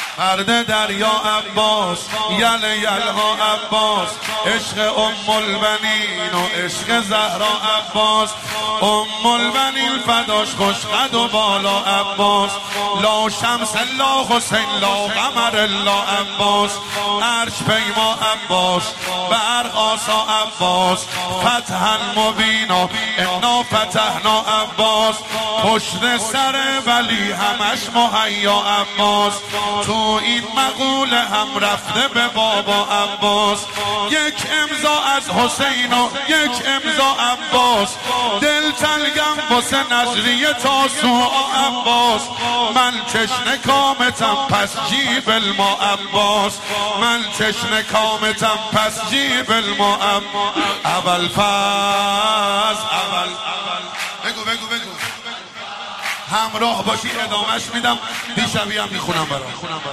مرد دریا عباس، یل یلها عباس، عشق ام البنین و عشق زهرا عباس. ام البنین فداش خوش قد و بالا عباس، لا شمس لا حسین لا قمر لا عباس. عرش پیما عباس، برق آسا عباس، فتحا مبینا انا فتحنا عباس. پشت سر ولی همش مهیا عباس، تو این مقوله هم رفته به بابا عباس. یک امضا از حسین و یک امضا عباس، دل تلگم واسه نظریه تاسوعا عباس. من تشنه کامتم پس جیب الما عباس، من تشنه کامتم پس جیب الما عباس. اول فاز اول بگو بگو بگو همراه باشی ادامهش میدم، دیشبی هم میخونم برام.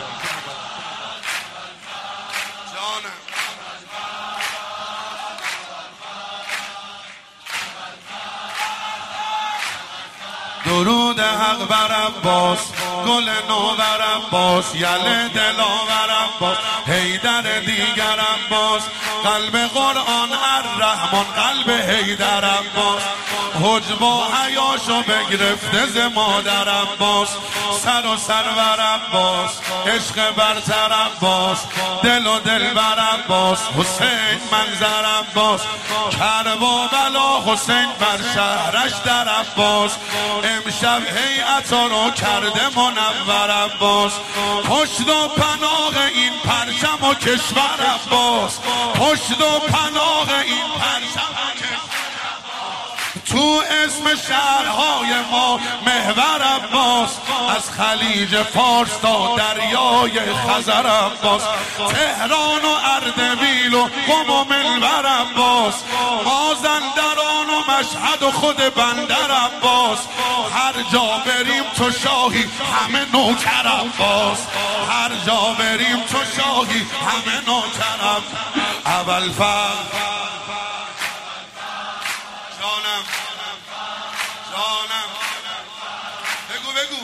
درود حق بر عباس، گل نو بر عباس، یل دلاور عباس، حیدر دیگر عباس. قلب قرآن الرحمن، قلب حیدر عباس. حجب و حیاشو بگرفته ز مادر عباس. سر و سرور عباس، عشق برتر عباس، دل و دل بر عباس. حسین منظر عباس، کرب و بلا حسین بر شهرش در عباس. امشب هیئتا رو کرده منور عباس. پشت و پناه این پرچم و کشور عباس، پشت و پناه این پرچم و کشور. تو اسم شهرهای ما محور عباس، از خلیج فارس تا دریای خزر عباس. تهران و اردبیل و قم و منور عباس، مازندران و مشهد و خود بندر عباس. هر جا بریم تو شاهی همه نوکر عباس، هر جا بریم تو شاهی همه نوکر عباس. اول فاز جانم جانم بگو بگو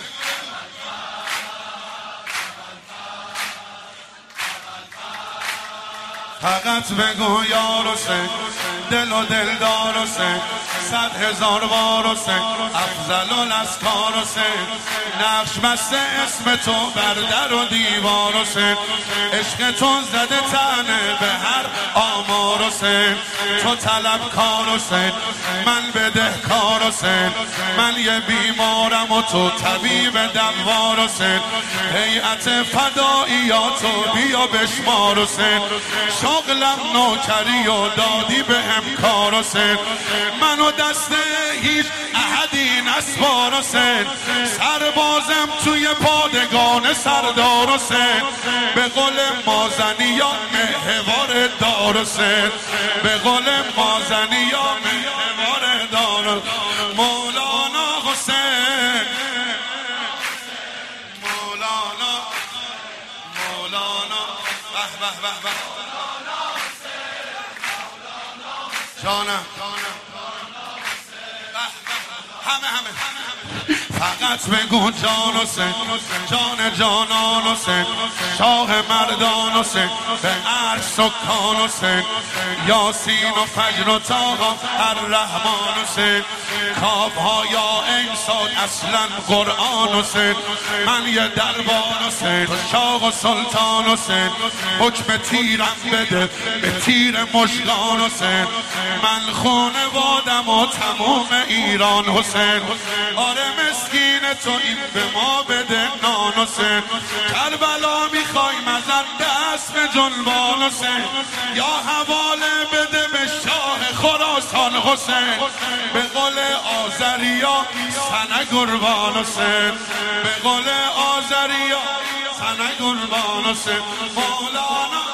فقط بگو یا حسین، دل و دلدار حسین، 100,000 بار حسین، افضل الاسکار حسین. نقش بسته اسم تو بر در و دیوار حسین، عشق تو زده طعنه به هر آمار حسین. تو طلبکار حسین، من بدهکار حسین، من یه بیمارم و تو طبیب دوار حسین. هیئت فداییاتو بیا بشمار حسین، شغلم نوکری و دادی به همکار حسین. منو دست هیچ احدی نسپار حسین، سربازم توی پادگان سردار حسین. به قول مازنی یا محور دار حسین، به قول مازنی یا محور دار. مولانا حسین، مولانا مولانا به به به به جانم همه فقط بگو جان حسین، جان جانان حسین، شاه مردان حسین، به عرش سکان حسین. یاسین و فجر و طه الرحمن حسین، کاف ها یا انسان اصلا قرآن حسین. من یه دربان حسین، شاه و سلطان حسین، حکم تیرم بده به تیر مشکان حسین. من خانوادم و تمام ایران حسین، آره مسکین تو این به ما بده نان حسین. کربلا میخوایم ازت دست به جنبان حسین، یا حواله بده به شاه خراسان حسین. به قول آذریا سنه قربان حسین، به قول آذریا سنه قربان حسین. مولانا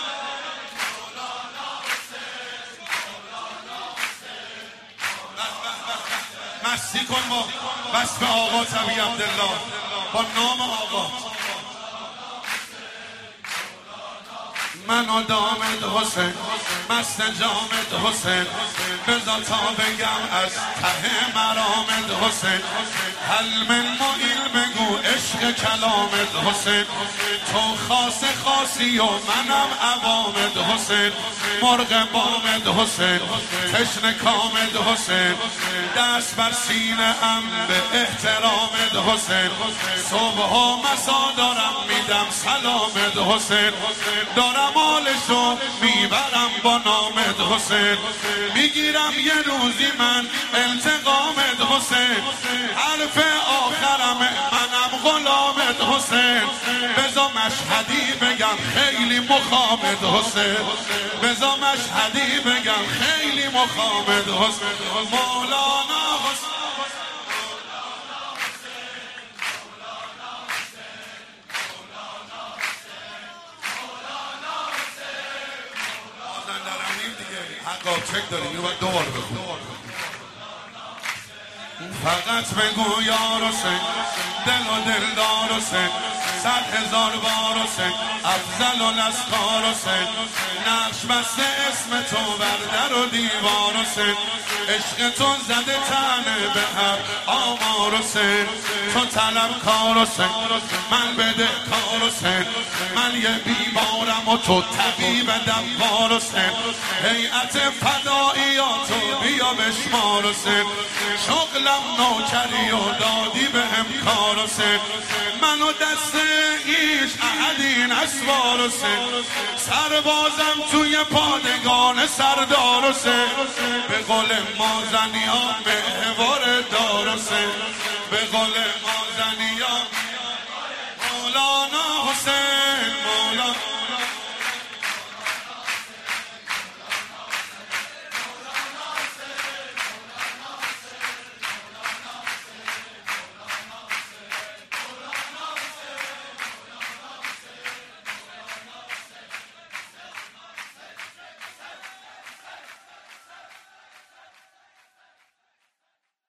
مستی کن با وصف آقا تبی عبدالله، با نام آقا. من و دامد حسین مست جامد حسین بذار تا بگم از ته مرامد حسین حلم معیل بگو عشق کلامد حسین تو خاص خاصی و منم عوامد حسین مرغ بامد حسین تشن کامد حسین دست بر سینه ام به احترامد حسین صبح و مسا دارم میدم سلامد حسین دارم آلشو میبرم با نامد حسین میگیرم یه روزی من انتقامد حسین حرف آخرم منم غلامد حسین بزا مشهدی بگم خیلی مخامد حسین بزا مشهدی بگم خیلی مخامد حسین مولانا حسین حقا چک داریم اینو باید دوباره بخون فقط بگو یا حسین دل و دلدار حسین 100,000 بار حسین افضل و لسکار حسین نقش بسته اسم تو بر در و دیوار حسین عشق تو زده تنه به هر آمار حسین تو طلب کار حسین من بده کار حسین من یه بیمارم و تو طبیب دوار حسین هیئت فداییاتو بیا بشمار حسین شغلم نوکری و دادی به هم کار حسین منو دست ایش احدین اسوار حسین سربازم توی پادگان سردار حسین به قول مازنیان محور دار حسین به قول مازنیان مولانا